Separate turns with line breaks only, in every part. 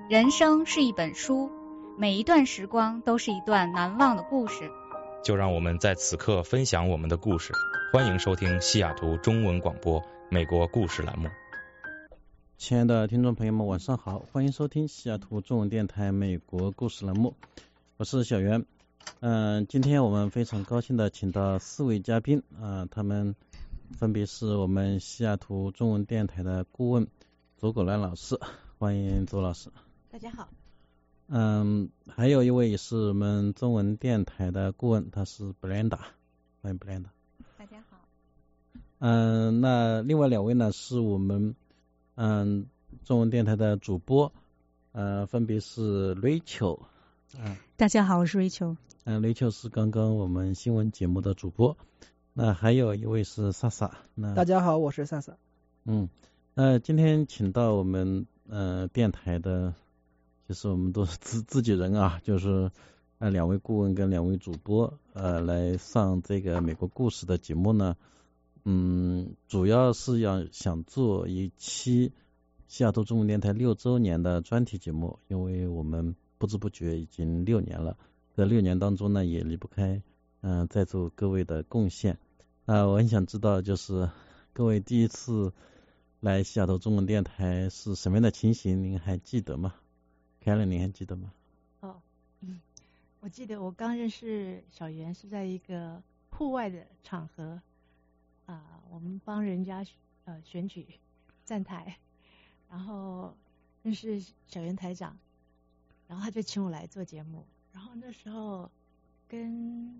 人生是一本书，每一段时光都是一段难忘的故事。
就让我们在此刻分享我们的故事。欢迎收听西雅图中文广播美国故事栏目。
亲爱的听众朋友们，晚上好，欢迎收听西雅图中文电台美国故事栏目，我是小袁。今天我们非常高兴的请到4位嘉宾，他们分别是我们西雅图中文电台的顾问左狗兰老师，欢迎左老师。
大家好。
还有一位也是我们中文电台的顾问，他是 Brenda， 欢迎 Brenda。
大家好。
那另外2位呢是我们中文电台的主播，分别是 Rachel。
大家好，我是 Rachel。
Rachel 是刚刚我们新闻节目的主播。那还有一位是萨萨。
大家好，我是萨萨。
今天请到我们电台的，就是我们都是自己人啊，就是2位顾问跟2位主播来上这个美国故事的节目呢。主要是想做一期西雅图中文电台6周年的专题节目，因为我们不知不觉已经6年了，在6年当中呢也离不开在座各位的贡献。我很想知道，就是各位第一次来西雅图中文电台是什么样的情形，您还记得吗？凯伦，您还记得吗？
我记得我刚认识小袁是在一个户外的场合，我们帮人家选举站台，然后认识小袁台长，然后他就请我来做节目，然后那时候跟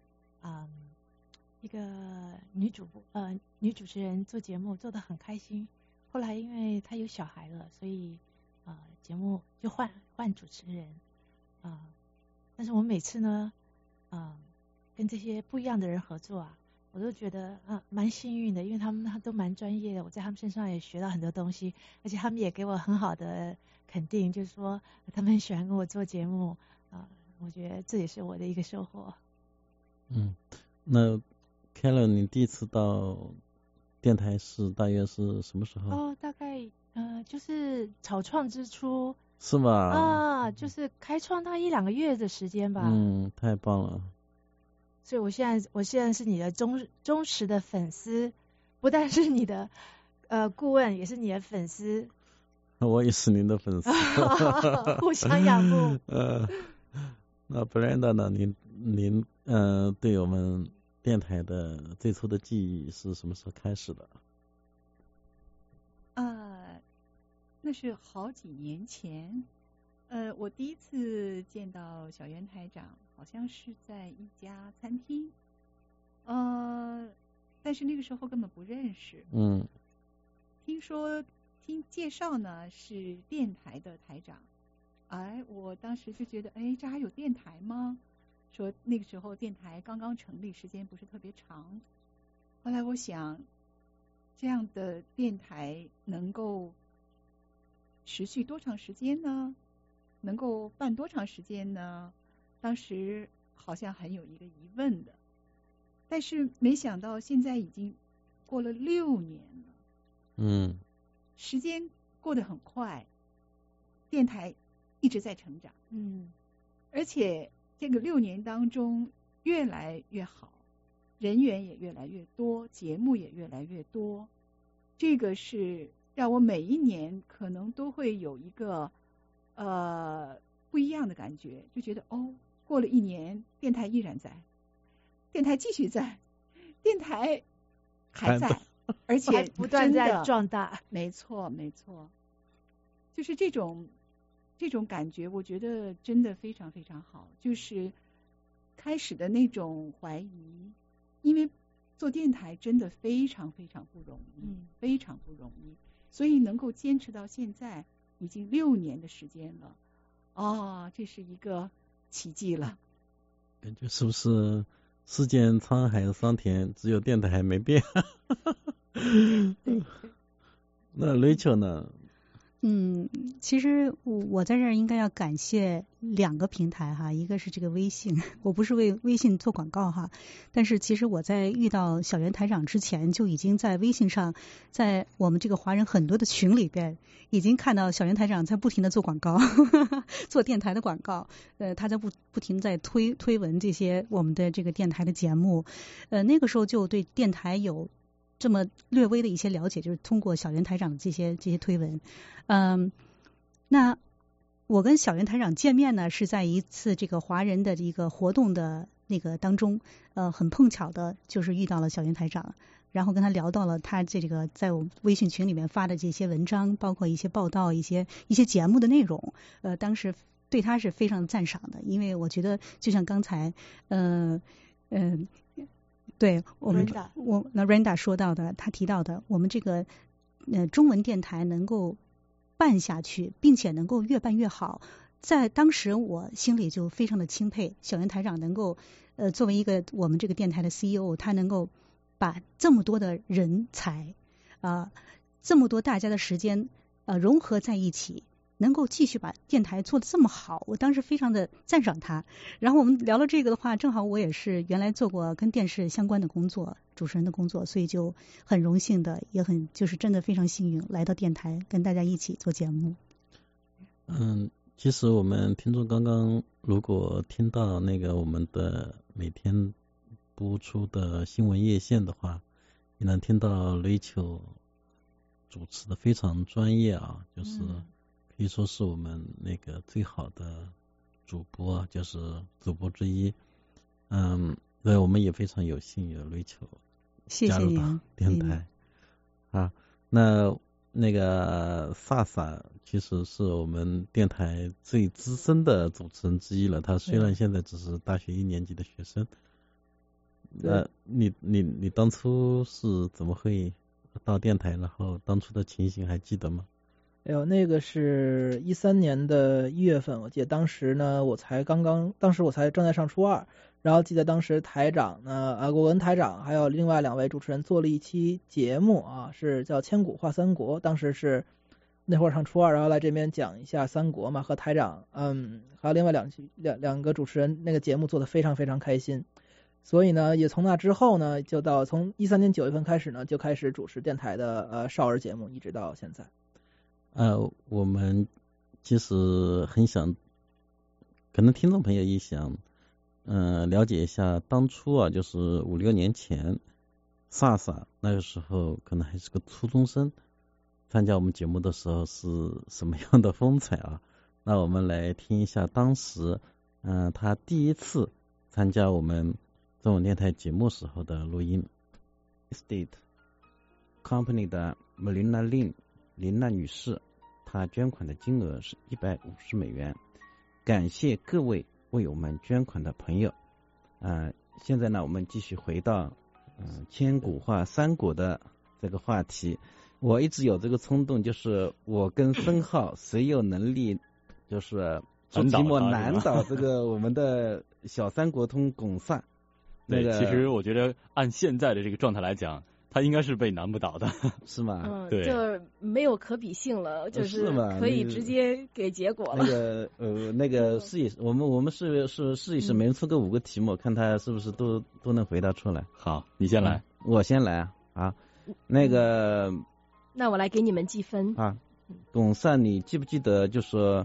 一个女主持人做节目做得很开心，后来因为她有小孩了，所以节目就换主持人但是我每次呢跟这些不一样的人合作我都觉得蛮幸运的，因为他们都蛮专业的，我在他们身上也学到很多东西，而且他们也给我很好的肯定，就是说他们很喜欢跟我做节目我觉得这也是我的一个收获。
那 Carol， 你第一次到电台是大约是什么时候？
大概就是草创之初。
是吧？
就是开创大1-2个月的时间吧。
太棒了。
所以我现在是你的忠实的粉丝，不但是你的顾问，也是你的粉丝。
我也是您的粉丝。
互相仰慕。
那 Brenda 呢？您对我们电台的最初的记忆是什么时候开始的？
那是好几年前。我第一次见到小袁台长，好像是在一家餐厅。但是那个时候根本不认识。听介绍呢是电台的台长。我当时就觉得，这还有电台吗？说那个时候电台刚刚成立，时间不是特别长。后来我想，这样的电台能够持续多长时间呢？能够办多长时间呢？当时好像很有一个疑问的，但是没想到现在已经过了6年了。时间过得很快，电台一直在成长。而且这个6年当中越来越好，人员也越来越多，节目也越来越多。这个是让我每一年可能都会有一个不一样的感觉，就觉得过了1年，电台依然在，电台继续在，电台还在，而且
不断在壮大。
没错，就是这种感觉，我觉得真的非常非常好。就是开始的那种怀疑，因为做电台真的非常非常不容易，非常不容易，所以能够坚持到现在已经6年的时间了。这是一个奇迹了。
感觉是不是世间沧海桑田，只有电台还没变？那 Rachel 呢？
其实我在这儿应该要感谢2个平台哈，一个是这个微信，我不是为微信做广告哈，但是其实我在遇到小袁台长之前，就已经在微信上，在我们这个华人很多的群里边，已经看到小袁台长在不停的做广告，做电台的广告，他在不停在推文这些我们的这个电台的节目，那个时候就对电台有这么略微的一些了解，就是通过小袁台长的这些推文。那我跟小袁台长见面呢，是在一次这个华人的一个活动的那个当中，很碰巧的就是遇到了小袁台长，然后跟他聊到了他这个在我们微信群里面发的这些文章，包括一些报道、一些节目的内容，当时对他是非常赞赏的，因为我觉得就像刚才对我们Randa 说到的，他提到的，我们这个中文电台能够办下去，并且能够越办越好，在当时我心里就非常的钦佩小袁台长能够作为一个我们这个电台的 CEO， 他能够把这么多的人才这么多大家的时间融合在一起，能够继续把电台做得这么好，我当时非常的赞赏他。然后我们聊了这个的话，正好我也是原来做过跟电视相关的工作，主持人的工作，所以就很荣幸的，也很就是真的非常幸运来到电台跟大家一起做节目。
其实我们听众刚刚如果听到那个我们的每天播出的新闻夜线的话，你能听到Rachel主持的非常专业啊，就是可以说是我们那个最好的主播，就是主播之一。对，我们也非常有幸有Rachel加入到电台啊。那个萨萨其实是我们电台最资深的主持人之一了，他虽然现在只是大学1年级的学生。你当初是怎么会到电台，然后当初的情形还记得吗？
那个是13年的1月份，我记得当时呢，当时我才正在上初2，然后记得当时台长呢，我跟台长还有另外2位主持人做了一期节目啊，是叫千古话三国，当时是那会儿上初2，然后来这边讲一下三国嘛，和台长还有另外两个主持人，那个节目做得非常非常开心，所以呢，也从那之后呢，就到从13年9月份开始呢，就开始主持电台的少儿节目，一直到现在。
我们其实很想，可能听众朋友也想，了解一下当初啊，就是5、6年前，萨萨那个时候可能还是个初中生，参加我们节目的时候是什么样的风采啊？那我们来听一下当时，他第一次参加我们中文电台节目时候的录音。State Company 的 Melina Lin 林娜女士，她捐款的金额是$150，感谢各位为我们捐款的朋友。现在呢，我们继续回到千古话三国的这个话题。我一直有这个冲动，就是我跟申浩谁有能力，就是出题目难倒这个我们的小三国通巩萨。
对，其实我觉得按现在的这个状态来讲，他应该是被难不倒的，
是吗？
对，
就没有可比性了，就是可以直接给结果了。
那个试一试，我们试一试，每人出个5个题目，看他是不是都能回答出来。
好，你先来，
我先来啊。那个，
那我来给你们计分
啊。巩萨，你记不记得，就说，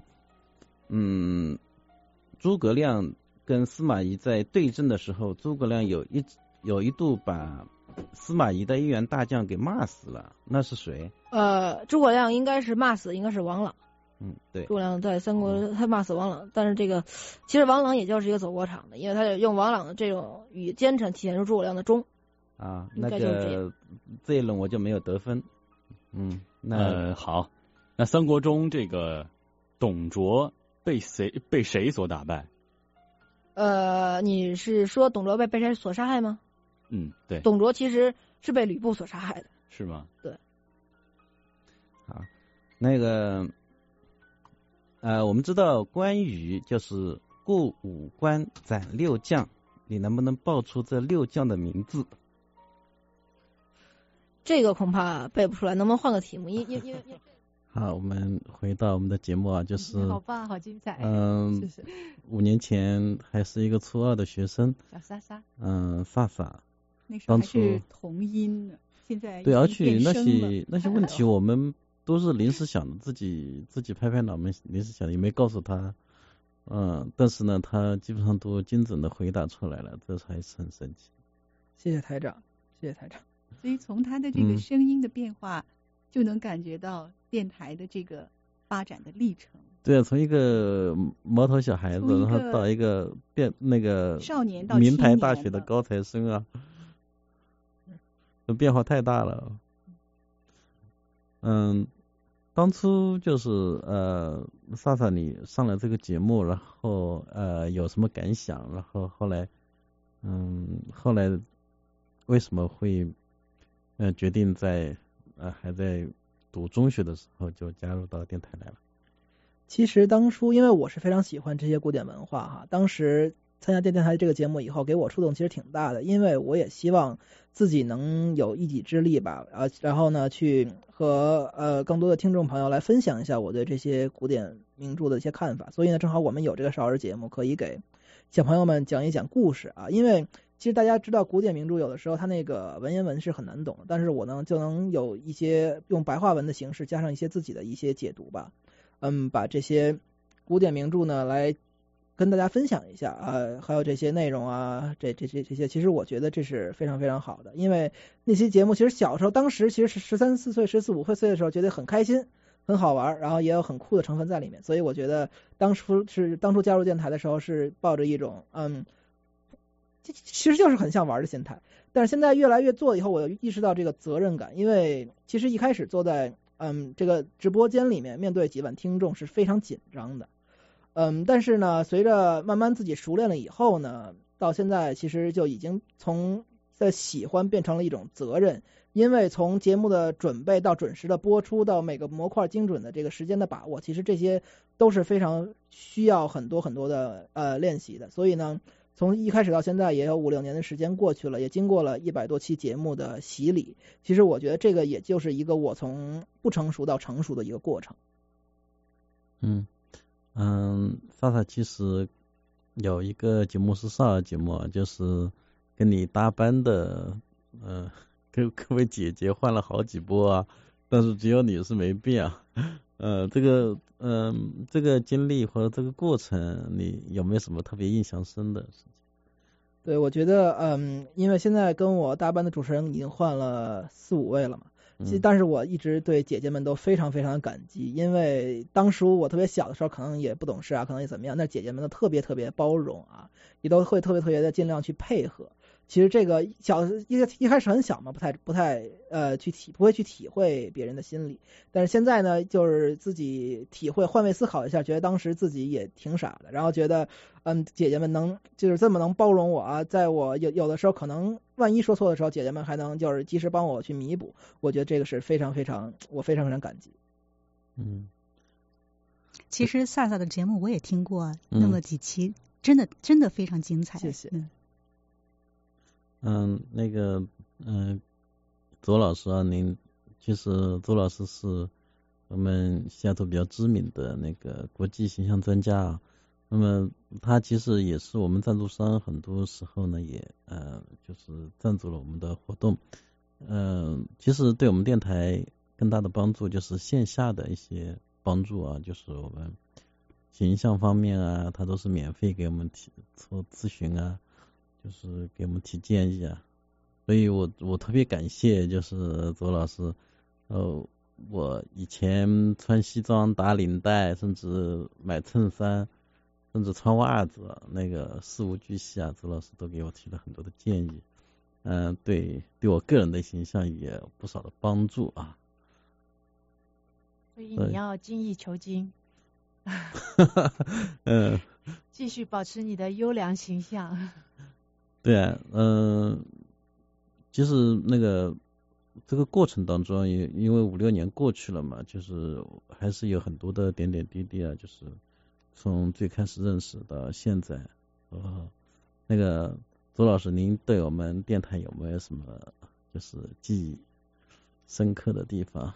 诸葛亮跟司马懿在对阵的时候，诸葛亮有一度把司马懿的一员大将给骂死了，那是谁？
诸葛亮应该是骂死，应该是王朗。
对。
诸葛亮在三国他骂死王朗，但是这个其实王朗也就是一个走过场的，因为他用王朗的这种语奸臣体现出诸葛亮的忠。
那个这一轮我就没有得分。
好，那三国中这个董卓被谁所打败？
你是说董卓被谁所杀害吗？
对。
董卓其实是被吕布所杀害的。
是吗？
对。
好，那个我们知道关羽就是过5关斩6将，你能不能报出这6将的名字？
这个恐怕背不出来，能不能换个题目？因
好，我们回到我们的节目啊，就是
好棒，好精彩。
谢谢。5年前还是一个初2的学生，
小莎莎，
萨萨，
那时候还是童音呢，现在
对，而且那些问题我们都是临时想的，自己拍脑门临时想的，也没告诉他，但是呢，他基本上都精准的回答出来了，这还是很神奇。
谢谢台长，谢谢台长。
所以从他的这个声音的变化，就能感觉到电台的这个发展的历程。
对啊，从一个毛头小孩子，然后到一个
少年到
名牌大学的高材生啊，变化太大了。当初就是萨萨你上了这个节目，然后有什么感想？然后后来为什么会决定在还在读中学的时候就加入到电台来了？
其实当初因为我是非常喜欢这些古典文化哈，当时参加电台这个节目以后，给我触动其实挺大的，因为我也希望自己能有一己之力吧，然后呢去和更多的听众朋友来分享一下我对这些古典名著的一些看法，所以呢正好我们有这个少儿节目，可以给小朋友们讲一讲故事啊，因为其实大家知道古典名著有的时候它那个文言文是很难懂，但是我呢就能有一些用白话文的形式加上一些自己的一些解读吧，把这些古典名著呢来跟大家分享一下还有这些内容啊，这些，其实我觉得这是非常非常好的，因为那些节目其实小时候，当时其实是13、14岁、14、15岁的时候，觉得很开心、很好玩，然后也有很酷的成分在里面，所以我觉得当初加入电台的时候是抱着一种其实就是很像玩的心态，但是现在越来越做以后，我意识到这个责任感，因为其实一开始坐在这个直播间里面，面对几万听众是非常紧张的。但是呢，随着慢慢自己熟练了以后呢，到现在其实就已经从喜欢变成了一种责任，因为从节目的准备到准时的播出，到每个模块精准的这个时间的把握，其实这些都是非常需要很多很多的练习的。所以呢，从一开始到现在也有5、6年的时间过去了，也经过了100多期节目的洗礼。其实我觉得这个也就是一个我从不成熟到成熟的一个过程。
萨萨其实有一个节目是少儿节目，就是跟你搭班的，各位姐姐换了好几波啊，但是只有你是没变啊。这个经历或者这个过程，你有没有什么特别印象深的事情？
对，我觉得因为现在跟我搭班的主持人已经换了4、5位了嘛。但是我一直对姐姐们都非常非常的感激，因为当初我特别小的时候可能也不懂事啊，可能也怎么样，那姐姐们都特别特别包容啊，也都会特别特别的尽量去配合。其实这个一开始很小嘛，不会去体会别人的心理，但是现在呢，就是自己体会换位思考一下，觉得当时自己也挺傻的，然后觉得姐姐们就是这么能包容我啊，在我有的时候可能万一说错的时候，姐姐们还能就是及时帮我去弥补，我觉得这个是我非常非常感激。
其实萨萨的节目我也听过那么几期，真的非常精彩。
谢谢。
周老师啊，其实周老师是我们西雅图比较知名的那个国际形象专家啊。那么他其实也是我们赞助商，很多时候呢也就是赞助了我们的活动。其实对我们电台更大的帮助就是线下的一些帮助啊，就是我们形象方面啊，他都是免费给我们做咨询啊。就是给我们提建议啊，所以我特别感谢就是周老师。我以前穿西装打领带，甚至买衬衫，甚至穿袜子，那个事无巨细啊，周老师都给我提了很多的建议。对我个人的形象也有不少的帮助啊。
所以你要精益求精。继续保持你的优良形象。
对啊，其实这个过程当中，也因为5、6年过去了嘛，就是还是有很多的点点滴滴啊，就是从最开始认识到现在。周老师，您对我们电台有没有什么就是记忆深刻的地方？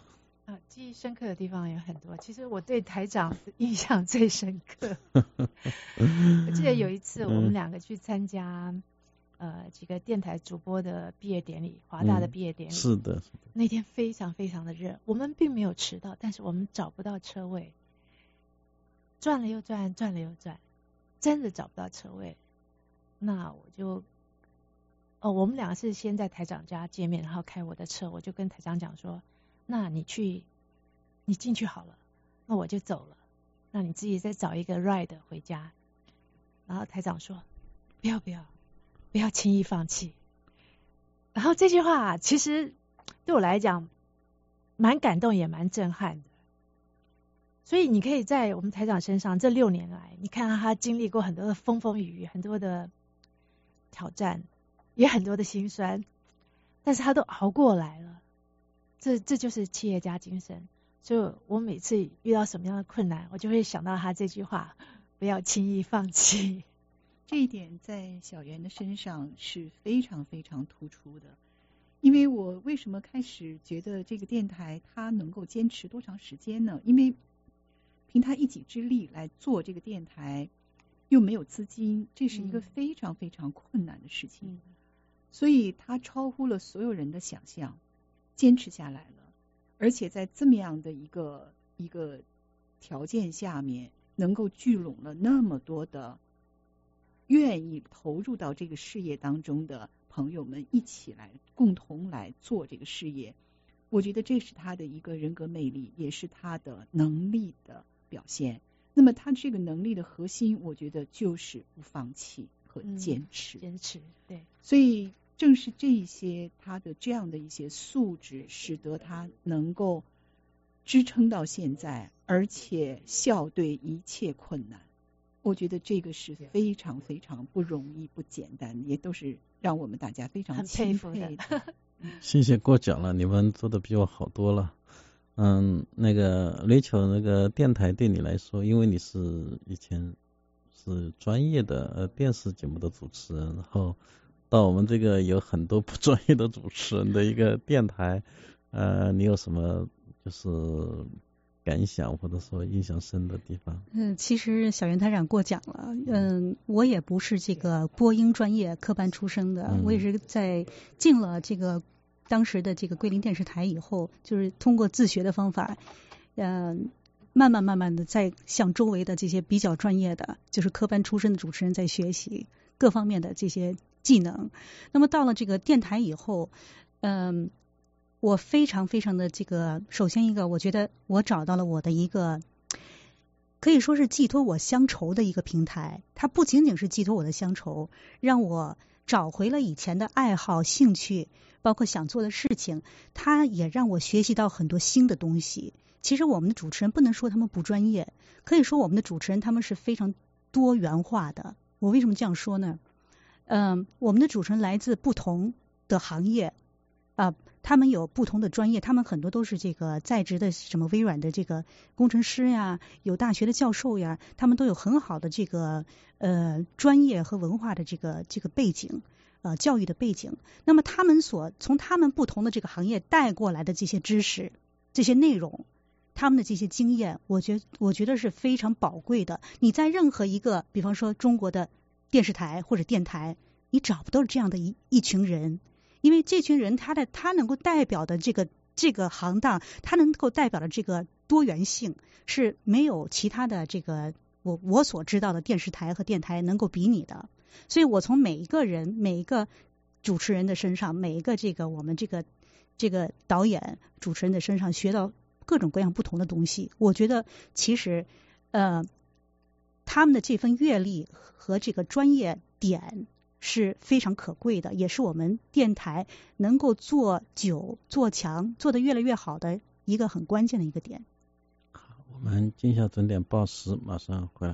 记忆深刻的地方有很多。其实我对台长印象最深刻。我记得有一次我们两个去参加几个电台主播的毕业典礼，华大的毕业典礼。
是的。
那天非常非常的热，我们并没有迟到，但是我们找不到车位，转了又转，转了又转，真的找不到车位。那我就我们两个是先在台长家见面，然后开我的车，我就跟台长讲说，那你进去好了，那我就走了，那你自己再找一个 ride 回家。然后台长说，不要轻易放弃。然后这句话其实对我来讲蛮感动也蛮震撼的。所以你可以在我们台长身上这6年来，你看到他经历过很多的风风雨雨，很多的挑战，也很多的辛酸，但是他都熬过来了。这就是企业家精神。所以我每次遇到什么样的困难，我就会想到他这句话，不要轻易放弃。
这一点在小袁的身上是非常非常突出的。因为我为什么开始觉得这个电台它能够坚持多长时间呢？因为凭他一己之力来做这个电台，又没有资金，这是一个非常非常困难的事情。所以他超乎了所有人的想象，坚持下来了。而且在这么样的一个条件下面，能够聚拢了那么多的愿意投入到这个事业当中的朋友们，一起来共同来做这个事业。我觉得这是他的一个人格魅力，也是他的能力的表现。那么他这个能力的核心，我觉得就是不放弃和坚持。
对。
所以正是这一些他的这样的一些素质，使得他能够支撑到现在，而且笑对一切困难。我觉得这个是非常非常不容易、不简单，也都是让我们大家非常钦佩的。
谢谢过奖了，你们做的比我好多了。那个Rachel，那个电台对你来说，因为你是以前是专业的电视节目的主持人，然后到我们这个有很多不专业的主持人的一个电台，你有什么就是感想或者说印象深的地方？
其实小袁台长过奖了。我也不是这个播音专业科班出身的，我也是在进了这个当时的这个桂林电视台以后，就是通过自学的方法，慢慢的在向周围的这些比较专业的，就是科班出身的主持人在学习各方面的这些技能。那么到了这个电台以后，我非常非常的这个，首先一个，我觉得我找到了我的一个可以说是寄托我乡愁的一个平台。它不仅仅是寄托我的乡愁，让我找回了以前的爱好、兴趣，包括想做的事情，它也让我学习到很多新的东西。其实我们的主持人不能说他们不专业，可以说我们的主持人他们是非常多元化的。我为什么这样说呢？我们的主持人来自不同的行业他们有不同的专业，他们很多都是这个在职的什么微软的这个工程师呀，有大学的教授呀，他们都有很好的这个专业和文化的这个背景，教育的背景。那么他们从他们不同的这个行业带过来的这些知识、这些内容，他们的这些经验，我觉得是非常宝贵的。你在任何一个，比方说中国的电视台或者电台，你找不到这样的一群人。因为这群人他能够代表的这个行当，他能够代表的这个多元性是没有其他的这个我所知道的电视台和电台能够比拟的。所以我从每一个人、每一个主持人的身上，每一个我们这个导演、主持人的身上学到各种各样不同的东西。我觉得其实他们的这份阅历和这个专业点是非常可贵的，也是我们电台能够做久做强做得越来越好的一个很关键的一个点。
好，我们进下整点报时，马上回来。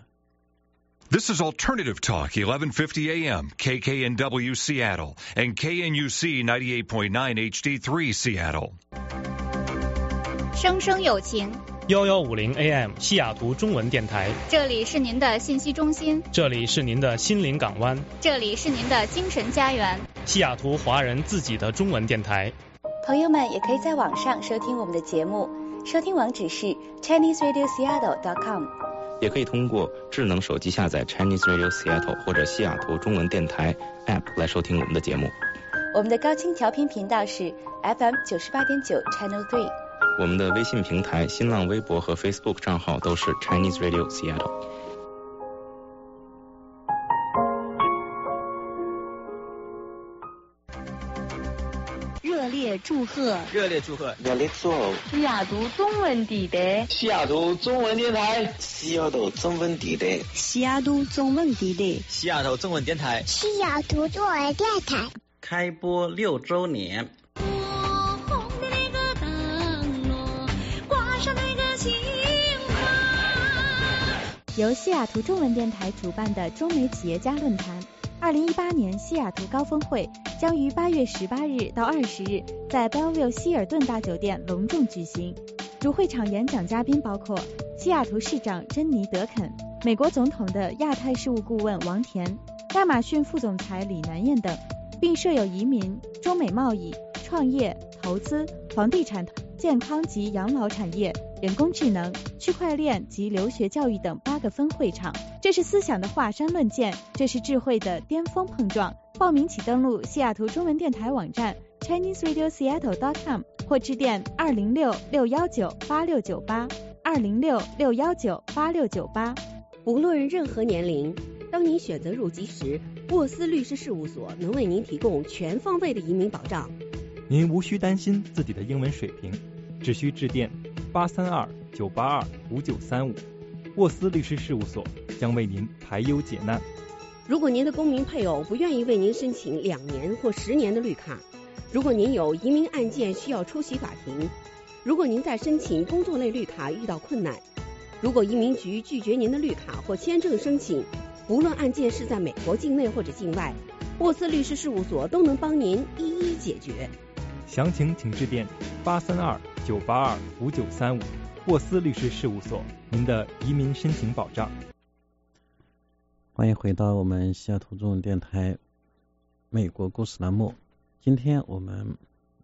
This is Alternative Talk, 1150 AM, KKNW Seattle, and KNUC 98.9 HD3 Seattle.
生生有情
1150 AM 西雅图中文电台，
这里是您的信息中心，
这里是您的心灵港湾，
这里是您的精神家园，
西雅图华人自己的中文电台。
朋友们也可以在网上收听我们的节目， 收听网址是 ChineseRadioSeattle.com。
也可以通过智能手机下载 Chinese Radio Seattle 或者西雅图中文电台 App 来收听我们的节目。
我们的高清调频频道是 FM 98.9 Channel 3。
我们的微信平台、新浪微博和 Facebook 账号都是 Chinese Radio Seattle。
热烈祝贺！
热烈祝贺！
热烈祝贺！
西雅图中文电台，
西雅图中文电台，
西雅图中文电台，
西雅图中文电台，
西雅图中文电台，
西雅图中文电台
开播6周年。
由西雅图中文电台主办的中美企业家论坛2018年西雅图高峰会将于8月18日到20日在 Bellevue 希尔顿大酒店隆重举行。主会场演讲嘉宾包括西雅图市长珍妮·德肯、美国总统的亚太事务顾问王田、亚马逊副总裁李南燕等，并设有移民、中美贸易、创业、投资、房地产、健康及养老产业、人工智能、区块链及留学教育等8个分会场。这是思想的华山论剑，这是智慧的巅峰碰撞。报名请登录西雅图中文电台网站 ChineseRadioSeattle.com 或致电206-619-8698 206-619-8698。
无论任何年龄，当您选择入籍时，沃斯律师事务所能为您提供全方位的移民保障。
您无需担心自己的英文水平，只需致电832-982-5935，沃斯律师事务所将为您排忧解难。
如果您的公民配偶不愿意为您申请2年或10年的绿卡，如果您有移民案件需要出席法庭，如果您在申请工作类绿卡遇到困难，如果移民局拒绝您的绿卡或签证申请，无论案件是在美国境内或者境外，沃斯律师事务所都能帮您一一解决。
详情请致电832-982-5935，沃斯律师事务所，您的移民申请保障。
欢迎回到我们西雅图中文电台美国故事栏目。今天我们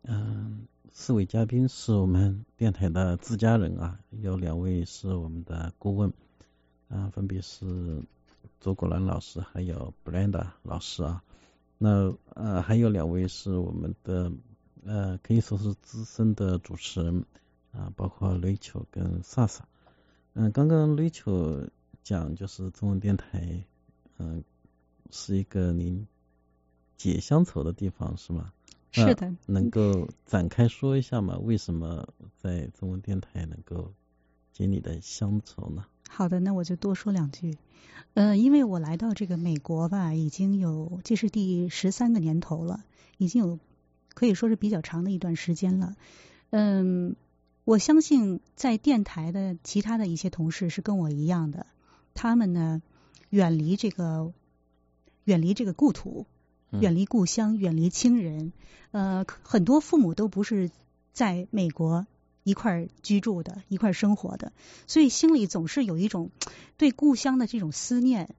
4位嘉宾是我们电台的自家人啊，有2位是我们的顾问分别是左果兰老师还有 Brenda 老师啊。那还有2位是我们的可以说是资深的主持人包括 Rachel 跟 Sasa。刚刚 Rachel 讲就是中文电台是一个您解乡愁的地方是吗？
是的。
能够展开说一下吗？为什么在中文电台能够解你的乡愁呢？
好的，那我就多说2句。因为我来到这个美国吧，已经这是第13个年头了，已经有可以说是比较长的一段时间了。我相信在电台的其他的一些同事是跟我一样的，他们呢远离这个故土，远离故乡，远离亲人。很多父母都不是在美国一块居住的，一块生活的，所以心里总是有一种对故乡的这种思念。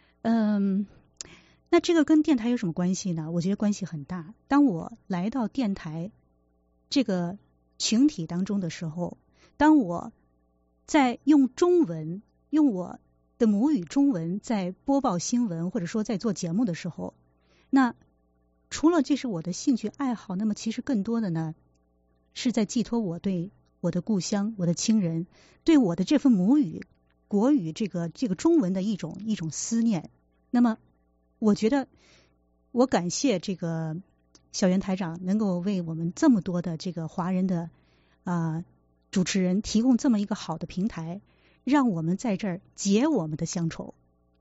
那这个跟电台有什么关系呢？我觉得关系很大。当我来到电台这个群体当中的时候，当我在用中文，用我的母语中文在播报新闻或者说在做节目的时候，那除了这是我的兴趣爱好，那么其实更多的呢是在寄托我对我的故乡、我的亲人，对我的这份母语国语这个中文的一种思念。那么我觉得我感谢这个小袁台长能够为我们这么多的这个华人的主持人提供这么一个好的平台，让我们在这儿解我们的乡愁。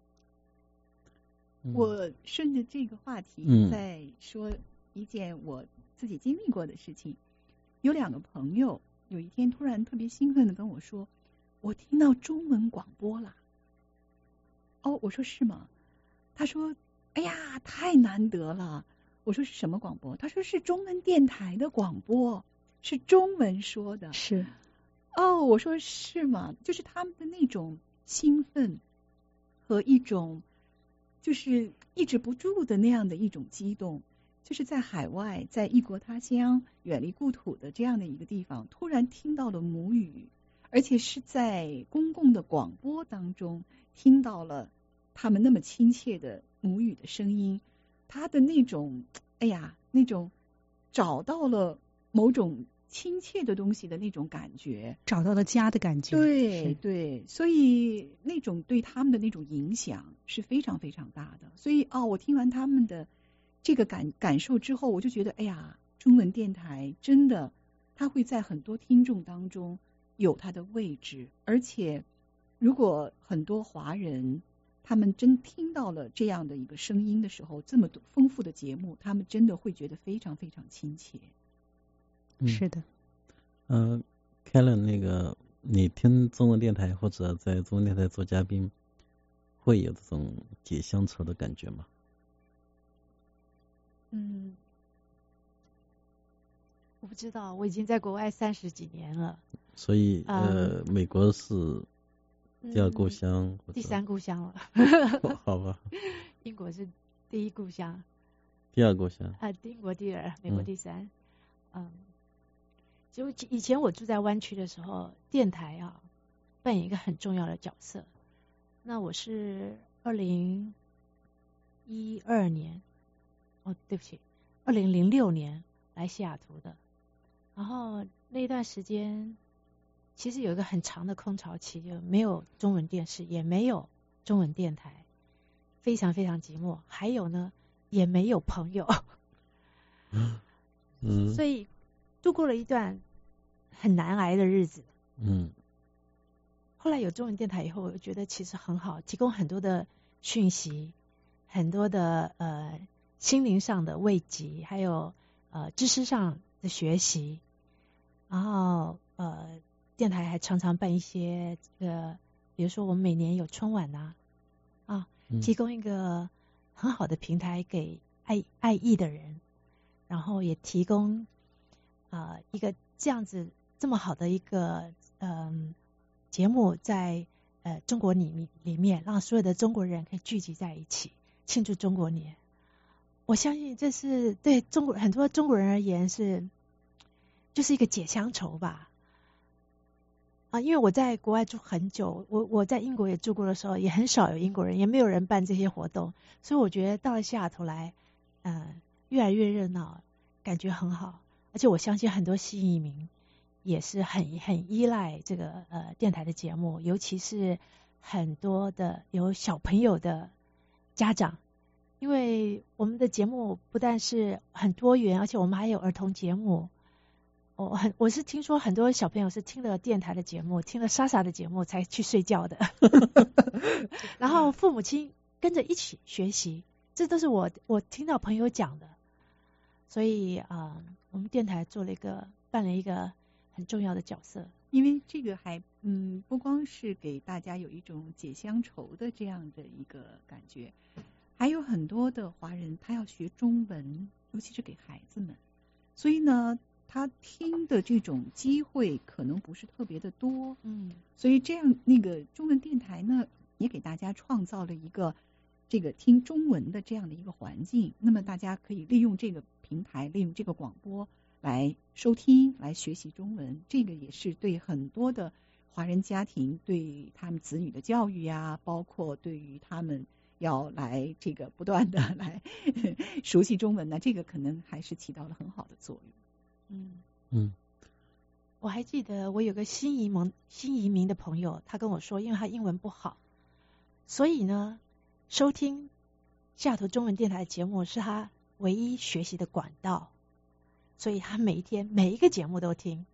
我顺着这个话题再说一件我自己经历过的事情。有2个朋友有一天突然特别兴奋的跟我说，我听到中文广播了。我说是吗？他说哎呀太难得了。我说是什么广播？他说是中文电台的广播，是中文说的。
是。
我说是吗？就是他们的那种兴奋和一种就是抑制不住的那样的一种激动， 就是在海外，在异国他乡、远离故土的这样的一个地方，突然听到了母语，而且是在公共的广播当中听到了他们那么亲切的母语的声音，他的那种那种找到了某种亲切的东西的那种感觉，
找到了家的感觉。
对对，所以那种对他们的那种影响是非常非常大的。所以我听完他们的这个感受之后，我就觉得中文电台真的它会在很多听众当中有它的位置，而且如果很多华人他们真听到了这样的一个声音的时候，这么多丰富的节目，他们真的会觉得非常非常亲切。
是的。
Kellen， 那个你听中文电台或者在中文电台做嘉宾，会有这种解乡愁的感觉吗？
我不知道，我已经在国外30几年了。
所以美国是第二故乡，
第3故乡了。
好吧。
英国是第1故乡。
第2故乡。
英国第2，美国第3。就以前我住在湾区的时候，电台扮演一个很重要的角色。那我是2012年，对不起，2006年来西雅图的。然后那段时间其实有一个很长的空巢期，就没有中文电视，也没有中文电台，非常非常寂寞。还有呢，也没有朋友。所以度过了一段很难挨的日子。后来有中文电台以后，我觉得其实很好，提供很多的讯息，很多的心灵上的慰藉，还有知识上的学习。然后电台还常常办一些比如说我们每年有春晚提供一个很好的平台给爱艺的人，然后也提供一个这样子这么好的一个节目在中国里面，让所有的中国人可以聚集在一起庆祝中国年。我相信这是对很多中国人而言就是一个解乡愁吧。因为我在国外住很久，我在英国也住过的时候，也很少有英国人，也没有人办这些活动，所以我觉得到了西雅图来，越来越热闹，感觉很好。而且我相信很多新移民也是很依赖这个电台的节目，尤其是很多的有小朋友的家长，因为我们的节目不但是很多元，而且我们还有儿童节目。我是听说很多小朋友是听了电台的节目，听了莎莎的节目才去睡觉的。然后父母亲跟着一起学习，这都是我听到朋友讲的。所以我们电台扮了一个很重要的角色。
因为这个还不光是给大家有一种解乡愁的这样的一个感觉，还有很多的华人他要学中文，尤其是给孩子们，所以呢他听的这种机会可能不是特别的多。所以这样那个中文电台呢也给大家创造了一个这个听中文的这样的一个环境，那么大家可以利用这个平台，利用这个广播来收听，来学习中文。这个也是对很多的华人家庭，对他们子女的教育呀，包括对于他们要来这个不断的来熟悉中文呢，这个可能还是起到了很好的作用。
我还记得我有个新移民的朋友，他跟我说，因为他英文不好，所以呢收听西雅图中文电台的节目是他唯一学习的管道，所以他每一天每一个节目都听，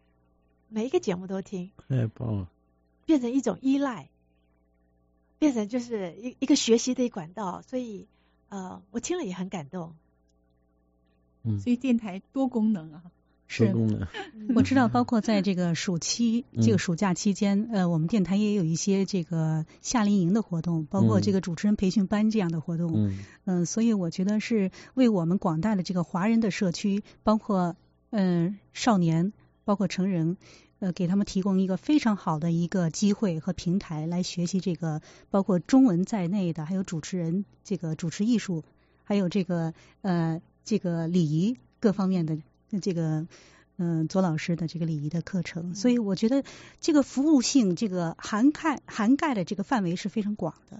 太棒了，
变成一种依赖，变成就是一个学习的管道。所以我听了也很感动。
所以电台多功能啊。
是，
我知道，包括在这个暑假期间，我们电台也有一些这个夏令营的活动，包括这个主持人培训班这样的活动。所以我觉得是为我们广大的这个华人的社区，包括少年，包括成人，给他们提供一个非常好的一个机会和平台来学习这个包括中文在内的，还有主持人这个主持艺术，还有这个这个礼仪各方面的这个左老师的这个礼仪的课程，所以我觉得这个服务性这个涵盖的这个范围是非常广的。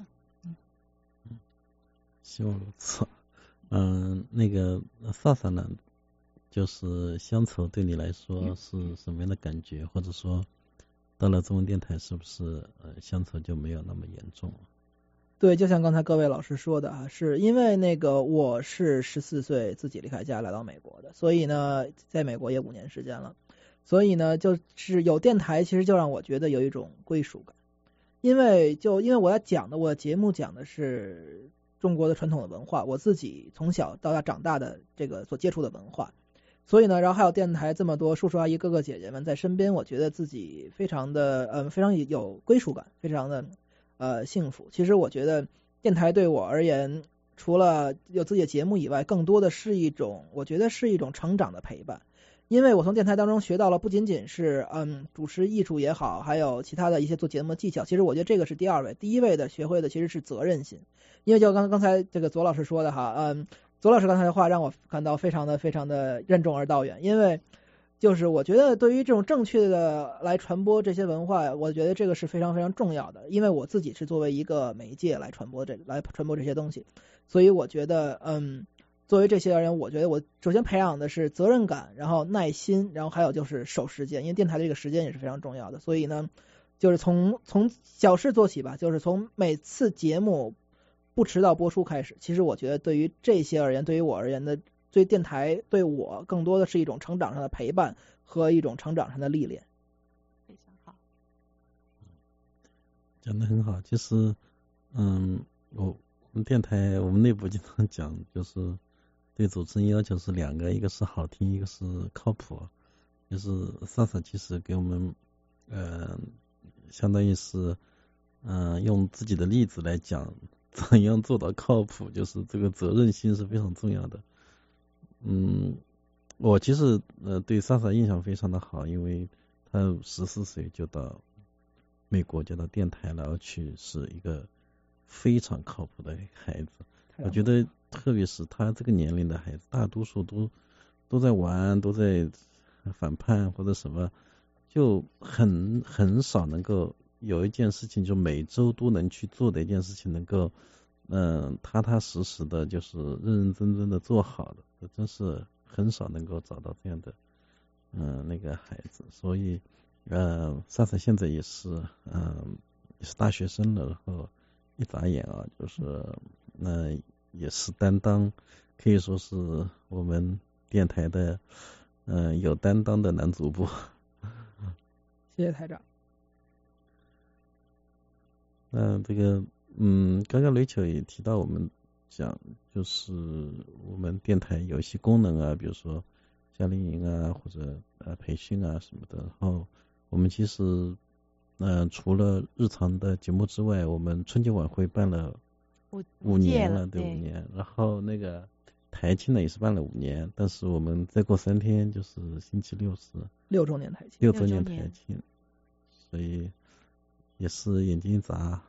希望如此。那个萨萨呢，就是乡愁对你来说是什么样的感觉？或者说到了中文电台是不是乡愁就没有那么严重了？
对，就像刚才各位老师说的啊，是因为那个我是14岁自己离开家来到美国的，所以呢在美国也5年时间了，所以呢就是有电台其实就让我觉得有一种归属感，因为我的节目讲的是中国的传统的文化，我自己从小到大长大的这个所接触的文化，所以呢然后还有电台这么多叔叔阿姨哥哥姐姐们在身边，我觉得自己非常有归属感，非常的幸福。其实我觉得电台对我而言，除了有自己的节目以外，更多的是我觉得是一种成长的陪伴。因为我从电台当中学到了不仅仅是主持艺术也好，还有其他的一些做节目的技巧，其实我觉得这个是第二位，第一位的学会的其实是责任心。因为就刚才这个左老师说的哈，左老师刚才的话让我感到非常的任重而道远，因为就是我觉得对于这种正确的来传播这些文化，我觉得这个是非常非常重要的，因为我自己是作为一个媒介来传播这些东西，所以我觉得作为这些人，我觉得我首先培养的是责任感，然后耐心，然后还有就是守时间，因为电台的这个时间也是非常重要的。所以呢，就是从小事做起吧，就是从每次节目不迟到播出开始。其实我觉得对于这些而言，对于我而言的，对电台对我更多的是一种成长上的陪伴和一种成长上的历练。
非常好，
讲得很好。其实我们电台我们内部经常讲，就是对主持人要求是2个，一个是好听，一个是靠谱。就是萨萨其实给我们相当于是用自己的例子来讲怎样做到靠谱，就是这个责任心是非常重要的。我其实对萨萨印象非常的好，因为他14岁就到美国，就到电台了，而且是一个非常靠谱的孩子。我觉得特别是他这个年龄的孩子，大多数都在玩，都在反叛或者什么，就很少能够有一件事情就每周都能去做的一件事情能够踏踏实实的，就是认认真真的做好的，真是很少能够找到这样的那个孩子。所以萨萨现在也是大学生了，然后一眨眼啊，就是也是担当，可以说是我们电台的有担当的男主播。
谢谢台长。
这个刚刚雷球也提到我们讲，就是我们电台有一些功能啊，比如说夏令营啊，或者培训啊什么的。然后我们其实除了日常的节目之外，我们春节晚会办了5年了，对，5年。然后那个台庆呢也是办了5年，但是我们再过3天就是星期六是
6周年台庆，
所以也是眼睛一眨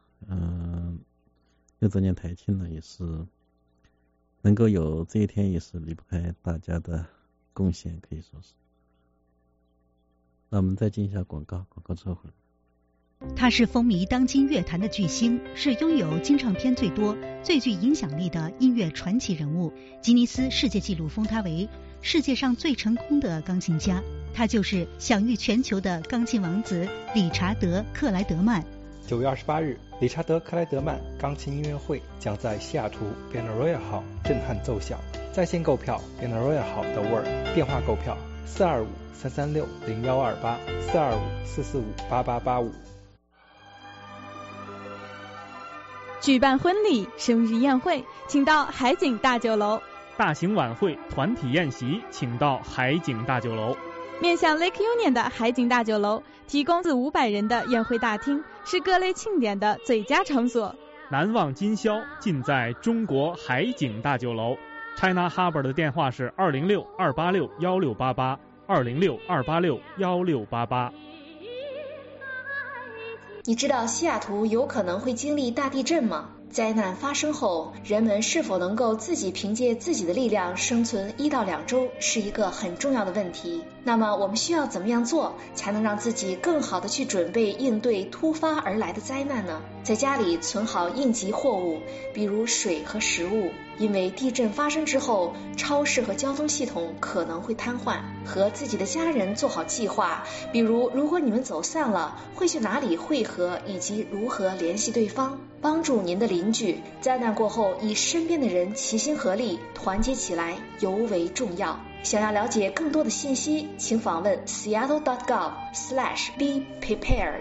，6周年台庆呢也是能够有这一天，也是离不开大家的贡献，可以说是。那我们再进一下广告之后回来。
他是风靡当今乐坛的巨星，是拥有金唱片最多、最具影响力的音乐传奇人物。吉尼斯世界纪录封他为世界上最成功的钢琴家。他就是享誉全球的钢琴王子理查德·克莱德曼。
9月28日，理查德·克莱德曼钢琴音乐会将在西雅图 Benaroya Hall 震撼奏响。在线购票 Benaroya Hall 的 Word， 电话购票425-336-0128 425-445-8885。
举办婚礼、生日宴会，请到海景大酒楼；
大型晚会、团体宴席，请到海景大酒楼。
面向 Lake Union 的海景大酒楼提供400-500人的宴会大厅，是各类庆典的最佳场所。
难忘今宵尽在中国海景大酒楼。China Harbor 的电话是206-286-1688 206-286-1688。
你知道西雅图有可能会经历大地震吗？
灾难发生后，人们是否能够自己凭借自己的力量生存1到2周，是一个很重要的问题。那么我们需要怎么样做，才能让自己更好的去准备应对突发而来的灾难呢？在家里存好应急货物，比如水和食物，因为地震发生之后，超市和交通系统可能会瘫痪。和自己的家人做好计划，比如如果你们走散了，会去哪里汇合，以及如何联系对方。帮助您的邻居，灾难过后与身边的人齐心合力，团结起来尤为重要。想要了解更多的信息，请访问 seattle.gov/be-prepared。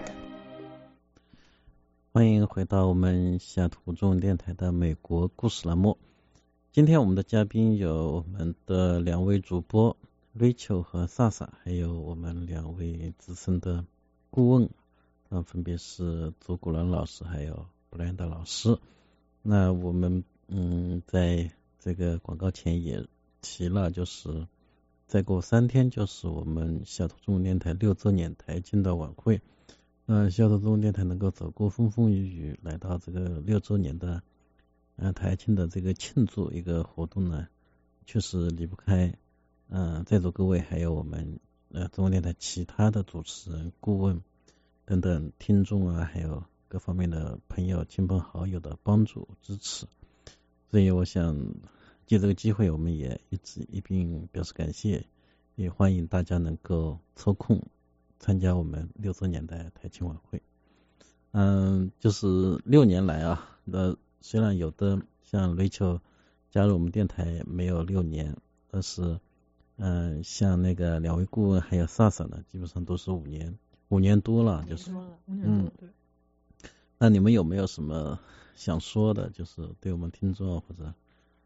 欢迎回到我们西雅图中文电台的美国故事栏目。今天我们的嘉宾有我们的2位主播 Rachel 和萨萨，还有我们2位资深的顾问，分别是周古伦老师还有布兰达老师。那我们在这个广告前也提了，就是再过3天就是我们西雅图中文电台6周年台庆的晚会。西雅图中文电台能够走过风风雨雨来到这个6周年的台庆的这个庆祝一个活动呢，确实离不开在座各位还有我们中文电台其他的主持人、顾问等等听众啊，还有各方面的朋友、亲朋好友的帮助支持。所以我想借这个机会，我们也一并表示感谢，也欢迎大家能够抽空参加我们6周年的台庆晚会。就是6年来啊，虽然有的像 Rachel 加入我们电台没有6年，但是像那个2位顾问还有 Sasa 呢，基本上都是5年多了，就是
对。
那你们有没有什么想说的，就是对我们听众或者？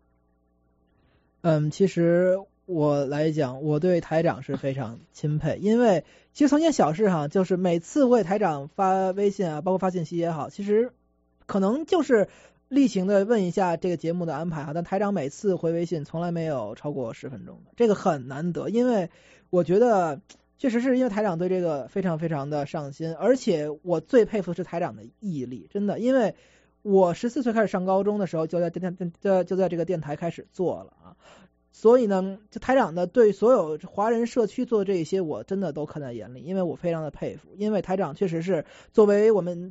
其实我来讲，我对台长是非常钦佩，因为其实从一件小事哈，就是每次我给台长发微信啊，包括发信息也好，其实可能就是例行的问一下这个节目的安排哈，但台长每次回微信从来没有超过10分钟的，这个很难得，因为我觉得确实是因为台长对这个非常非常的上心，而且我最佩服的是台长的毅力，真的，因为我14岁开始上高中的时候就在这个电台开始做了啊，所以呢，就台长的对所有华人社区做这些，我真的都看在眼里，因为我非常的佩服，因为台长确实是作为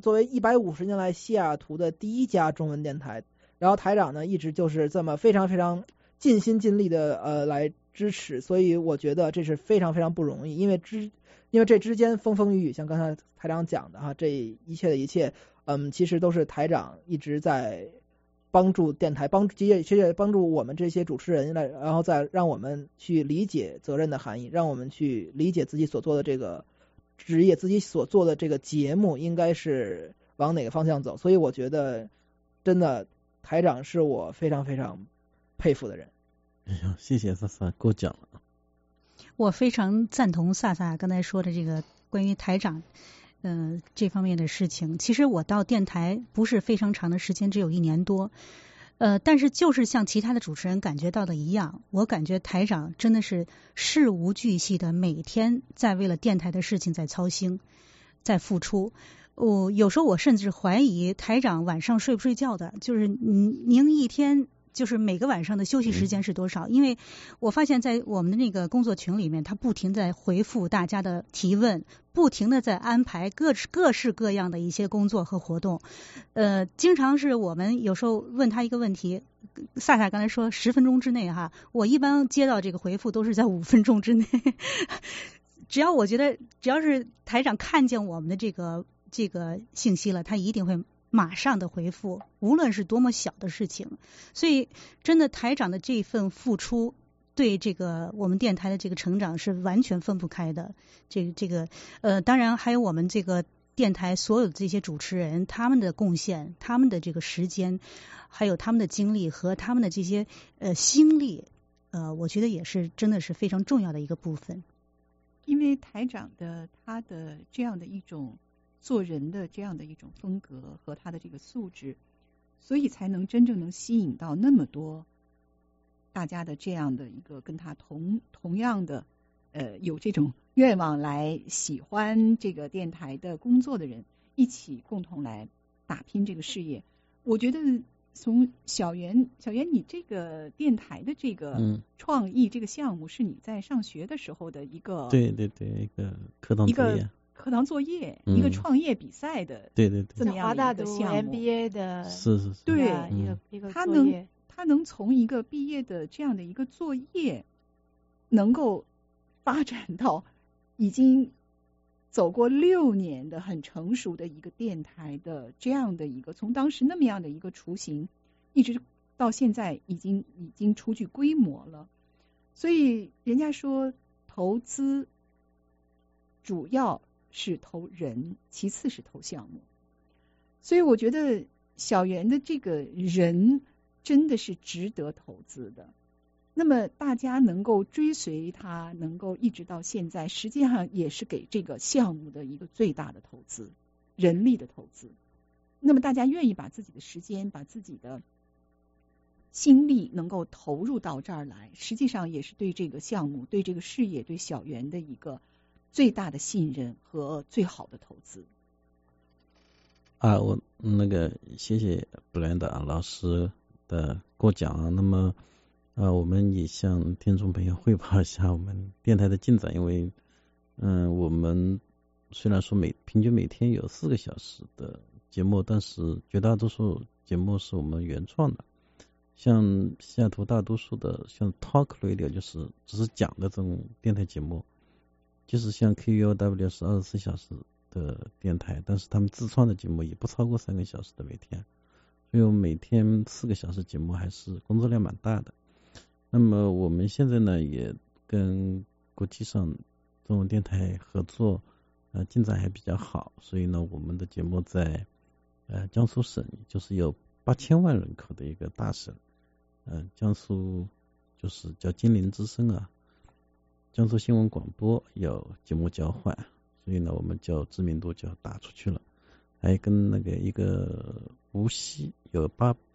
150年来西雅图的第一家中文电台，然后台长呢一直就是这么非常非常尽心尽力的来支持，所以我觉得这是非常非常不容易，因为这之间风风雨雨，像刚才台长讲的哈，这一切的一切，其实都是台长一直在帮助电台，帮助我们这些主持人来，然后再让我们去理解责任的含义，让我们去理解自己所做的这个职业，自己所做的这个节目应该是往哪个方向走。所以我觉得真的台长是我非常非常佩服的人。
哎呀，谢谢萨萨过奖了。
我非常赞同萨萨刚才说的这个关于台长这方面的事情。其实我到电台不是非常长的时间，只有1年多，但是就是像其他的主持人感觉到的一样，我感觉台长真的是事无巨细的，每天在为了电台的事情在操心，在付出。有时候我甚至怀疑台长晚上睡不睡觉的，就是您一天就是每个晚上的休息时间是多少？因为我发现在我们的那个工作群里面，他不停在回复大家的提问，不停的在安排各式各样的一些工作和活动。经常是我们有时候问他一个问题，萨萨刚才说10分钟之内哈，我一般接到这个回复都是在5分钟之内。只要是台长看见我们的这个信息了，他一定会马上的回复，无论是多么小的事情。所以真的台长的这份付出对这个我们电台的这个成长是完全分不开的。当然还有我们这个电台所有的这些主持人，他们的贡献，他们的这个时间，还有他们的精力和他们的这些心力，我觉得也是真的是非常重要的一个部分。
因为台长的他的这样的一种做人的这样的一种风格和他的这个素质，所以才能真正能吸引到那么多大家的这样的一个跟他同样的有这种愿望来喜欢这个电台的工作的人，一起共同来打拼这个事业。 我觉得从小袁你这个电台的这个创意这个项目是你在上学的时候的一个
对一个课堂作业，
一个创业比赛的
对
这么样的一个项目。
MBA 的
是
对
一个
他
作业，
能从一个毕业的这样的一个作业，能够发展到已经走过6年的很成熟的一个电台的这样的一个，从当时那么样的一个雏形，一直到现在已经初具规模了。所以人家说投资主要是投人，其次是投项目。所以我觉得小袁的这个人真的是值得投资的。那么大家能够追随他，能够一直到现在，实际上也是给这个项目的一个最大的投资，人力的投资。那么大家愿意把自己的时间，把自己的心力能够投入到这儿来，实际上也是对这个项目、对这个事业、对小袁的一个最大的信任和最好的投资。
我谢谢布兰达老师的过讲。那么我们也向听众朋友汇报一下我们电台的进展，因为我们虽然说平均每天有4个小时的节目，但是绝大多数节目是我们原创的。像西雅图大多数的像 Talk Radio 就是只是讲的这种电台节目，就是像 KUOW 是24小时的电台，但是他们自创的节目也不超过3个小时的每天，所以我们每天4个小时节目还是工作量蛮大的。那么我们现在呢也跟国际上中文电台合作，进展还比较好，所以呢我们的节目在江苏省，就是有8000万人口的一个大省，江苏就是叫金陵之声啊，江苏新闻广播有节目交换，所以呢我们就知名度就打出去了。还跟一个无锡有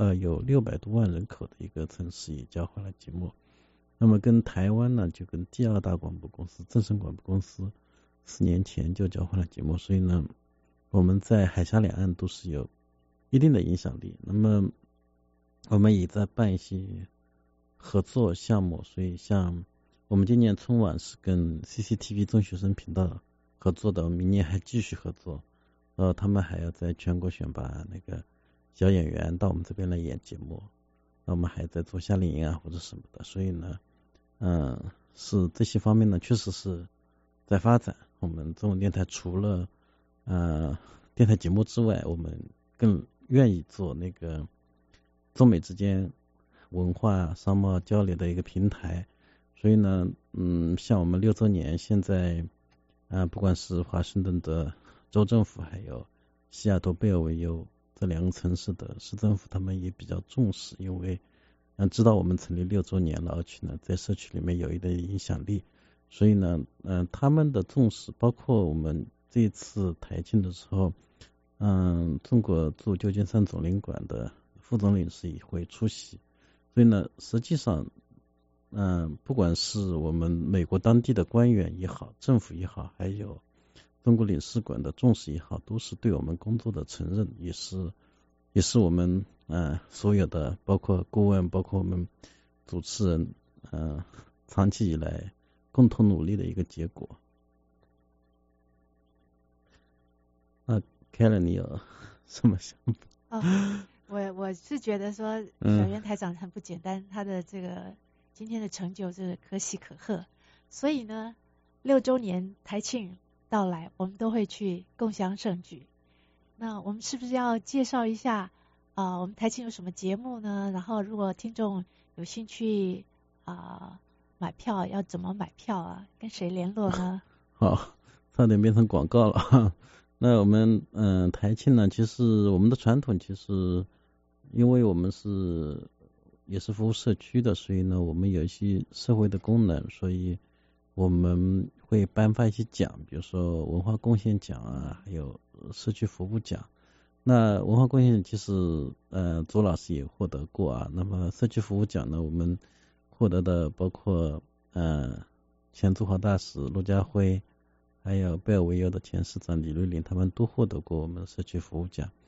600多万人口的一个城市也交换了节目。那么跟台湾呢，就跟第2大广播公司正声广播公司4年前就交换了节目，所以呢我们在海峡两岸都是有一定的影响力。那么我们也在办一些合作项目，所以像我们今年春晚是跟 CCTV 中学生频道合作的，明年还继续合作。他们还要在全国选拔小演员到我们这边来演节目，那我们还在做夏令营啊或者什么的，所以呢是这些方面呢确实是在发展。我们中文电台除了电台节目之外，我们更愿意做中美之间文化商贸交流的一个平台。所以呢像我们6周年，现在不管是华盛顿的州政府还有西雅图贝尔维尤这2个城市的市政府，他们也比较重视，因为知道我们成立6周年了，而且呢在社区里面有一定的影响力，所以呢他们的重视，包括我们这一次台庆的时候，中国驻旧金山总领馆的副总领事也会出席。所以呢实际上不管是我们美国当地的官员也好，政府也好，还有中国领事馆的重视也好，都是对我们工作的承认，也是我们所有的包括顾问，包括我们主持人长期以来共同努力的一个结果。Karen 你有什么想法？
我是觉得说小袁台长很不简单，他的这个今天的成就是可喜可贺，所以呢6周年台庆到来，我们都会去共襄盛举。那我们是不是要介绍一下我们台庆有什么节目呢？然后如果听众有兴趣买票，要怎么买票啊？跟谁联络呢？
好，差点变成广告了。那我们台庆呢，其实我们的传统，其实因为我们也是服务社区的，所以呢我们有一些社会的功能，所以我们会颁发一些奖，比如说文化贡献奖啊，还有社区服务奖。那文化贡献其实周老师也获得过啊。那么社区服务奖呢，我们获得的包括前驻华大使陆家辉，还有贝尔维尤的前市长李瑞麟，他们都获得过我们的社区服务奖。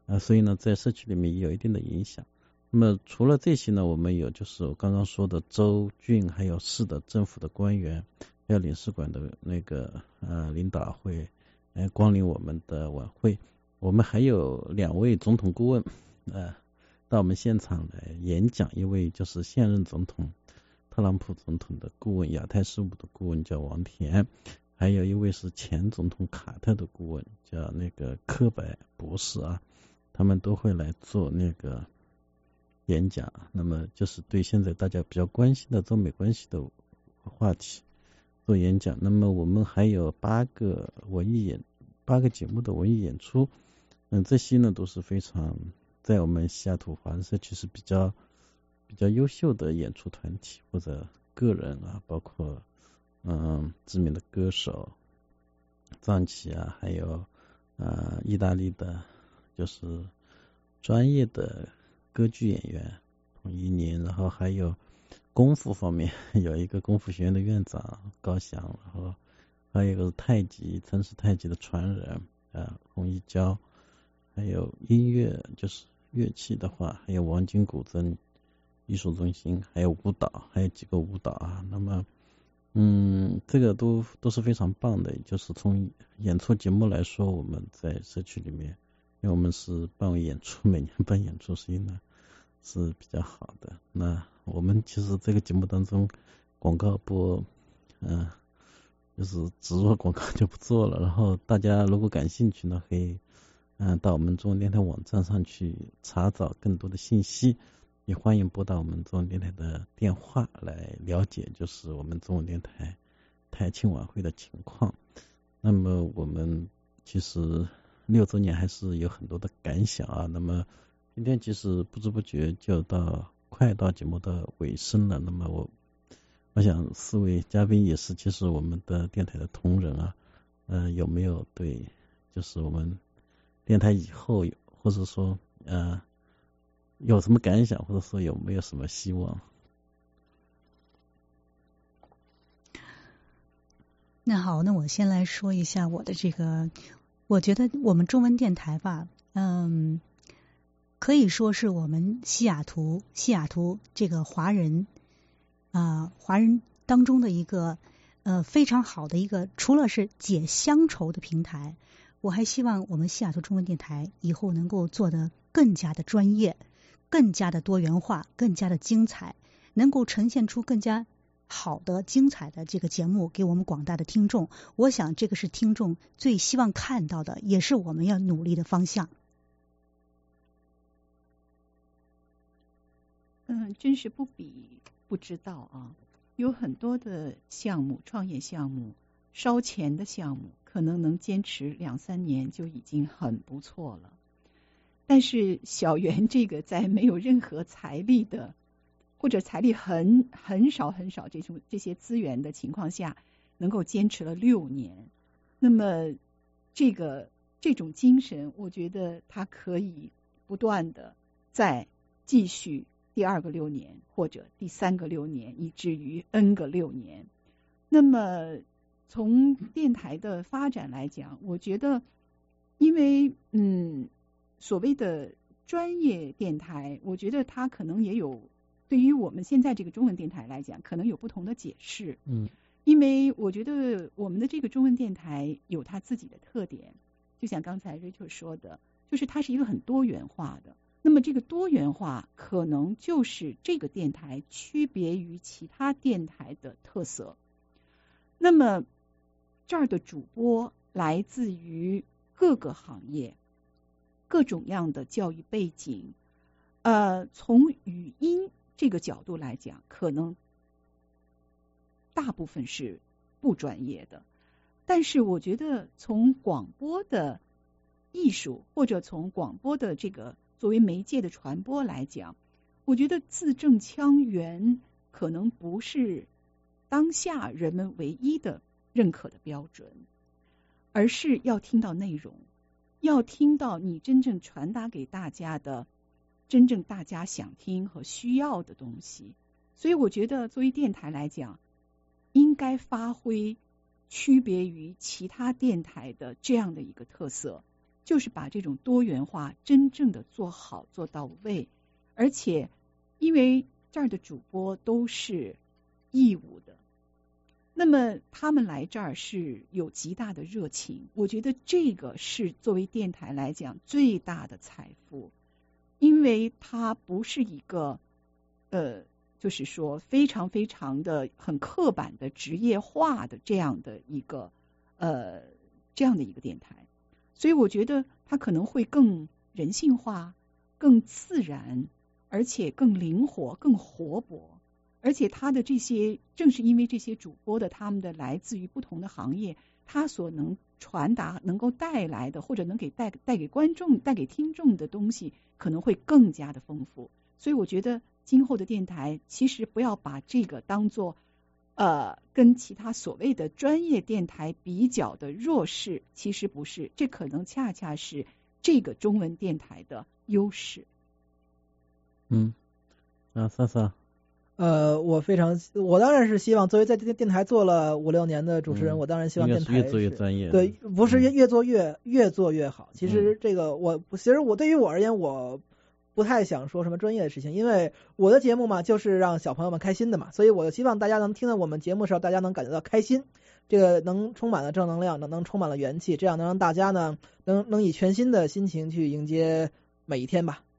所以呢在社区里面也有一定的影响。那么除了这些呢，我们有就是我刚刚说的州、郡还有市的政府的官员，还有领事馆的那个领导会光临我们的晚会。我们还有2位总统顾问到我们现场来演讲，一位就是现任总统特朗普总统的顾问，亚太事务的顾问叫王田，还有一位是前总统卡特的顾问叫那个科白博士啊，他们都会来做那个演讲。那么就是对现在大家比较关心的中美关系的话题做演讲。那么我们还有8个节目的文艺演出，这些呢都是非常在我们西雅图华人社区是比较优秀的演出团体或者个人啊，包括知名的歌手藏旗啊，还有意大利的就是专业的歌剧演员彭一宁，然后还有功夫方面有一个功夫学院的院长高翔，然后还有一个是陈氏太极的传人洪一娇，还有音乐就是乐器的话，还有王金古筝艺术中心，还有舞蹈，还有几个舞蹈啊。那么这个都是非常棒的。就是从演出节目来说，我们在社区里面，因为我们是办演出，每年办演出，所以呢是比较好的。那我们其实这个节目当中广告播就是植入广告就不做了，然后大家如果感兴趣呢，可以到我们中文电台网站上去查找更多的信息，也欢迎拨打我们中文电台的电话来了解就是我们中文电台台庆晚会的情况。那么我们其实6周年还是有很多的感想啊。那么今天其实不知不觉就快到节目的尾声了。那么我想4位嘉宾也是其实我们的电台的同仁啊，有没有对就是我们电台以后或者说有什么感想，或者说有没有什么希望？
那好，那我先来说一下我的这个，我觉得我们中文电台吧，可以说是我们西雅图这个华人当中的一个非常好的一个，除了是解乡愁的平台，我还希望我们西雅图中文电台以后能够做得更加的专业，更加的多元化，更加的精彩，能够呈现出更加好的精彩的这个节目给我们广大的听众。我想这个是听众最希望看到的，也是我们要努力的方向。
真是不比不知道啊，有很多的项目，创业项目，烧钱的项目，可能能坚持2-3年就已经很不错了。但是小袁这个在没有任何财力的，或者财力很少这些资源的情况下，能够坚持了6年，那么这种精神，我觉得他可以不断的再继续第2个6年，或者第3个6年，以至于 N 个6年。那么从电台的发展来讲，我觉得因为所谓的专业电台，我觉得它可能也有对于我们现在这个中文电台来讲，可能有不同的解释。因为我觉得我们的这个中文电台有它自己的特点，就像刚才 Rachel 说的，就是它是一个很多元化的。那么这个多元化可能就是这个电台区别于其他电台的特色。那么这儿的主播来自于各个行业，各种样的教育背景，从语音这个角度来讲，可能大部分是不专业的，但是我觉得从广播的艺术，或者从广播的这个作为媒介的传播来讲，我觉得字正腔圆可能不是当下人们唯一的认可的标准，而是要听到内容，要听到你真正传达给大家的，真正大家想听和需要的东西。所以我觉得作为电台来讲，应该发挥区别于其他电台的这样的一个特色， 就是把这种多元化真正的做好做到位，而且因为这儿的主播都是义务的，那么他们来这儿是有极大的热情，我觉得这个是作为电台来讲最大的财富，因为它不是一个就是说非常非常的很刻板的职业化的这样的一个电台，所以我觉得它可能会更人性化、更自然，而且更灵活、更活泼。而且他的这些，正是因为这些主播的他们的来自于不同的行业，他所能传达、能够带来的，或者能带给观众、带给听众的东西，可能会更加的丰富。所以我觉得今后的电台其实不要把这个当做跟其他所谓的专业电台比较的弱势，其实不是，这可能恰恰是这个中文电台的优势。
莎莎。
我当然是希望，作为在电台做了5-6年的主持人，我当然希望电台
越做越专业。
对，不是越做越好。其实这个其实我对于我而言，我不太想说什么专业的事情，因为我的节目嘛，就是让小朋友们开心的嘛，所以我希望大家能听到我们节目的时候，大家能感觉到开心，这个能充满了正能量，能充满了元气，这样能让大家呢能以全新的心情去迎接每一天吧。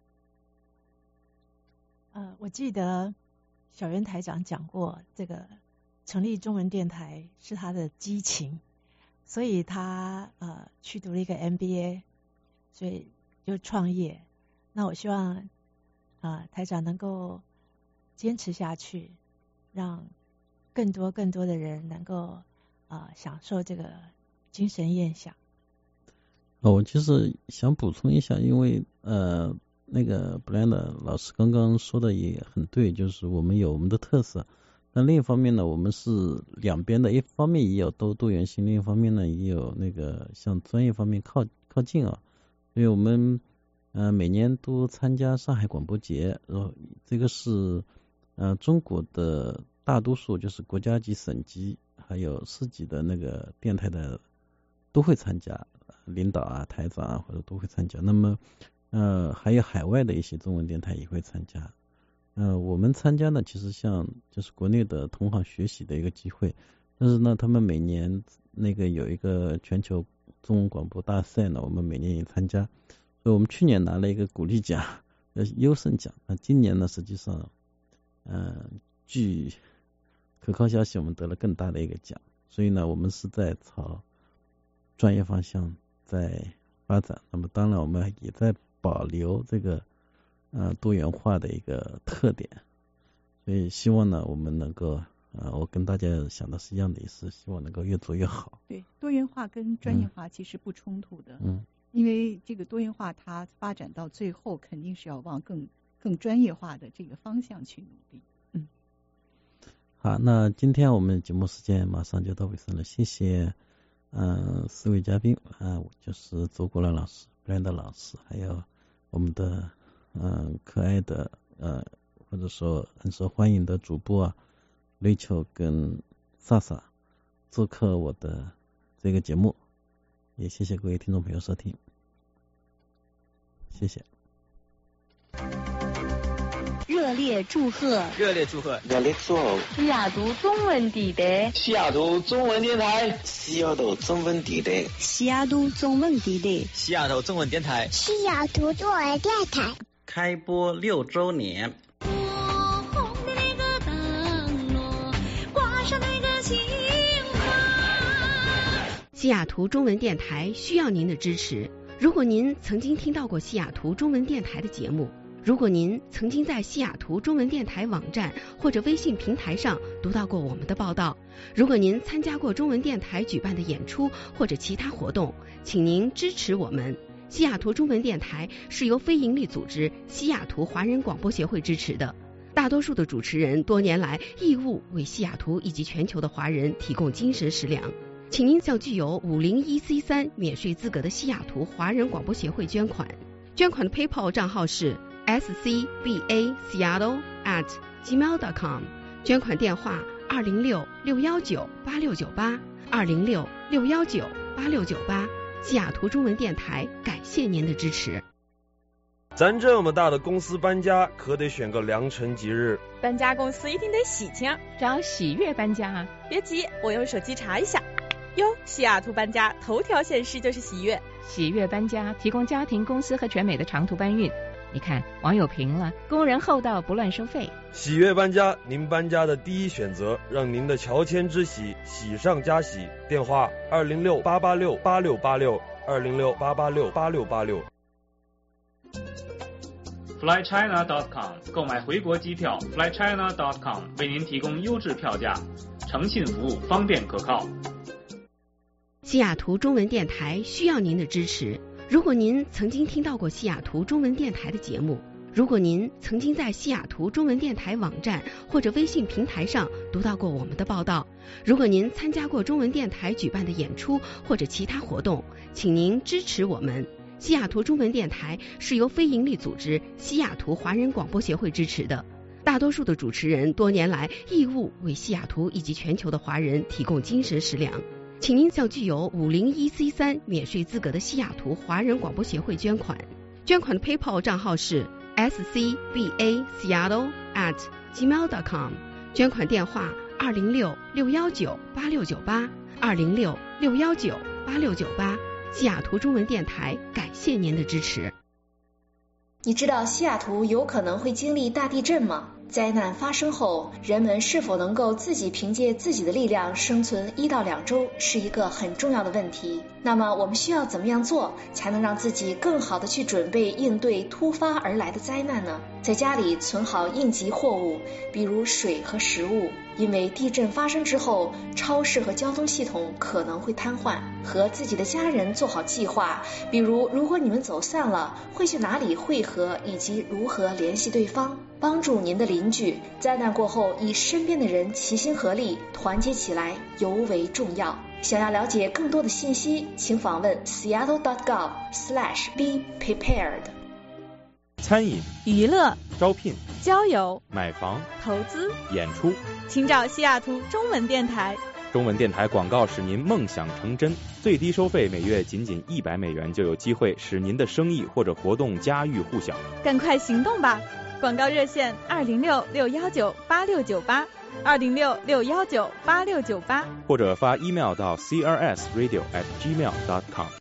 我记得小袁台长讲过，这个成立中文电台是他的激情，所以他去读了一个 MBA， 所以就创业。那我希望台长能够坚持下去，让更多的人能够享受这个精神宴享。
我其实想补充一下，因为那个布兰德老师刚刚说的也很对，就是我们有我们的特色，但另一方面呢，我们是两边的，一方面也有多元性，另一方面呢也有那个向专业方面靠近啊，所以我们每年都参加上海广播节，这个是中国的大多数就是国家级、省级还有市级的那个电台的都会参加，领导啊、台长啊或者都会参加。那么还有海外的一些中文电台也会参加。我们参加呢，其实就是国内的同行学习的一个机会，但是呢，他们每年那个有一个全球中文广播大赛呢，我们每年也参加。所以我们去年拿了一个鼓励奖，优胜奖。今年呢，实际上，据可靠消息，我们得了更大的一个奖。所以呢，我们是在朝专业方向在发展。那么当然，我们也在保留这个多元化的一个特点。所以希望呢，我们能够我跟大家想的是一样的，也是希望能够越做越好。
对，多元化跟专业化其实不冲突的。因为这个多元化它发展到最后肯定是要往更专业化的这个方向去努力。
好，那今天我们节目时间马上就到尾声了，谢谢4位嘉宾就是周国兰老师、布兰德老师，还有我们的可爱的或者说很受欢迎的主播雷秋跟萨萨做客我的这个节目。也谢谢各位听众朋友收听，谢谢。
热烈祝贺！
热烈祝贺！
热烈祝贺！
西雅图中文地带，
西雅图中文电台，
西雅图中文地带，
西雅图中文地带，
西雅图中文电台，
西雅图中文电台
开播6周年。
西雅图中文电台需要您的支持。如果您曾经听到过西雅图中文电台的节目，如果您曾经在西雅图中文电台网站或者微信平台上读到过我们的报道，如果您参加过中文电台举办的演出或者其他活动，请您支持我们。西雅图中文电台是由非营利组织西雅图华人广播协会支持的，大多数的主持人多年来义务为西雅图以及全球的华人提供精神食粮。请您向具有501C3免税资格的西雅图华人广播协会捐款。捐款的 PayPal 账号是 scbaseattle@gmail.com， 捐款电话206-619-8698 206-619-8698。 西雅图中文电台感谢您的支持。
咱这么大的公司搬家，可得选个良辰吉日。
搬家公司一定得喜庆，
找喜悦搬家啊！
别急，我用手机查一下。哟，西雅图搬家头条显示就是喜悦。
喜悦搬家提供家庭、公司和全美的长途搬运。你看，网友评了，工人厚道，不乱收费。
喜悦搬家，您搬家的第一选择，让您的乔迁之喜喜上加喜。电话206-886-8686，206-886-8686。
flychina.com 购买回国机票 flychina.com 为您提供优质票价，诚信服务，方便可靠。
西雅图中文电台需要您的支持。如果您曾经听到过西雅图中文电台的节目，如果您曾经在西雅图中文电台网站或者微信平台上读到过我们的报道，如果您参加过中文电台举办的演出或者其他活动，请您支持我们。西雅图中文电台是由非营利组织西雅图华人广播协会支持的，大多数的主持人多年来义务为西雅图以及全球的华人提供精神食粮。请您向具有501C3免税资格的西雅图华人广播协会捐款。捐款的 PayPal 账号是 scbaseattle@gmail.com， 捐款电话206-619-8698 206-619-8698。西雅图中文电台感谢您的支持。
你知道西雅图有可能会经历大地震吗？灾难发生后，人们是否能够自己凭借自己的力量生存1到2周，是一个很重要的问题。那么我们需要怎么样做，才能让自己更好的去准备应对突发而来的灾难呢？在家里存好应急货物，比如水和食物，因为地震发生之后，超市和交通系统可能会瘫痪。和自己的家人做好计划，比如如果你们走散了，会去哪里汇合，以及如何联系对方。帮助您的邻居，灾难过后以身边的人齐心合力，团结起来尤为重要。想要了解更多的信息，请访问 seattle.gov/be-prepared。
餐饮、
娱乐、
招聘、
交友、
买房、
投资、
演出，
请找西雅图中文电台。
中文电台广告使您梦想成真，最低收费每月仅$100就有机会使您的生意或者活动家喻户晓。
赶快行动吧！广告热线206-619-8698 206-619-8698，
或者发 email 到 crsradio@gmail.com。